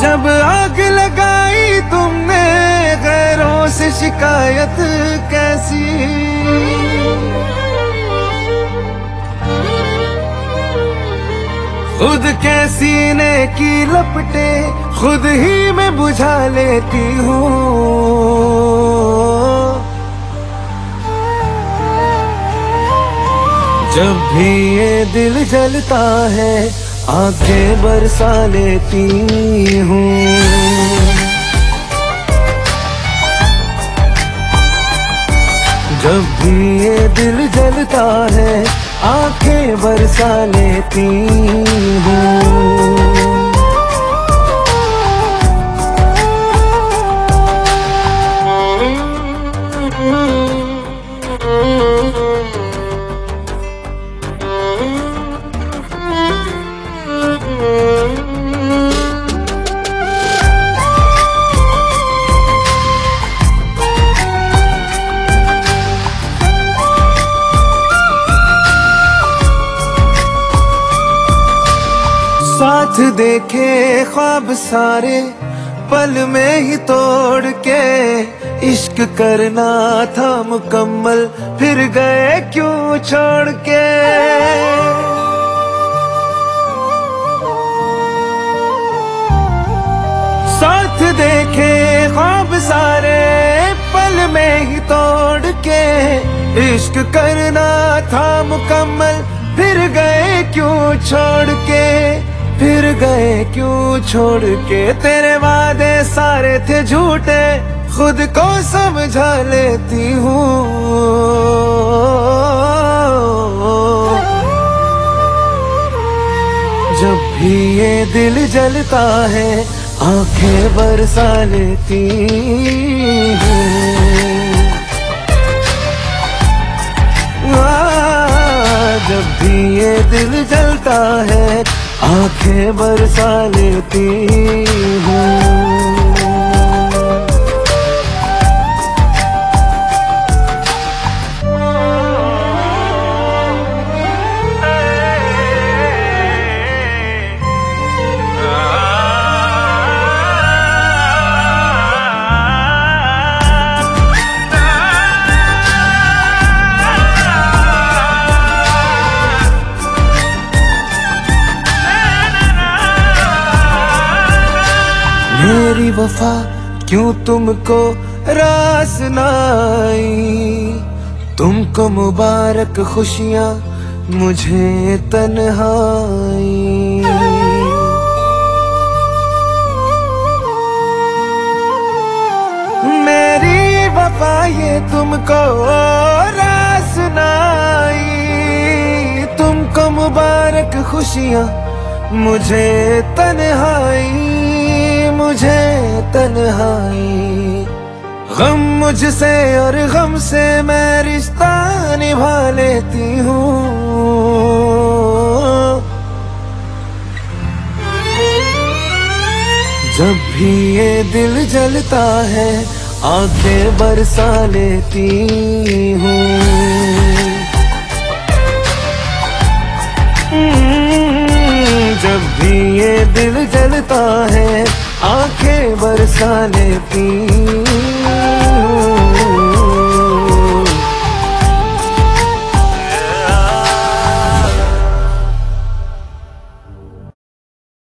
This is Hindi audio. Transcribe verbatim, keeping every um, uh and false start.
जब आग लगाई तुमने गैरों से शिकायत कैसी, खुद के सीने की लपटे खुद ही मैं बुझा लेती हूँ। जब भी ये दिल जलता है आंखें बरसा लेती हूँ। जब भी ये दिल जलता है आंखें बरसा लेती हूँ। साथ देखे ख्वाब सारे पल में ही तोड़ के, इश्क करना था मुकम्मल फिर गए क्यों छोड़ के। साथ देखे ख्वाब सारे पल में ही तोड़ के, इश्क करना था मुकम्मल फिर गए क्यों छोड़ के। फिर गए क्यों छोड़ के, तेरे वादे सारे थे झूठे खुद को समझा लेती हूँ। जब भी ये दिल जलता है आंखें बरसा लेती हूँ। जब भी ये दिल जलता है आंखें बरसा लेती हूँ। मेरी वफा क्यों तुमको रास न आई, तुमको मुबारक खुशियाँ मुझे तन्हाई। मेरी वफा ये तुमको रास न आई, तुमको मुबारक खुशियाँ मुझे तन्हाई। मुझे तन्हाई, गम मुझसे और गम से मैं रिश्ता निभा लेती हूँ। जब भी ये दिल जलता है आंखें बरसा लेती हूँ। जब भी ये दिल जलता है आंखें बरसा लेती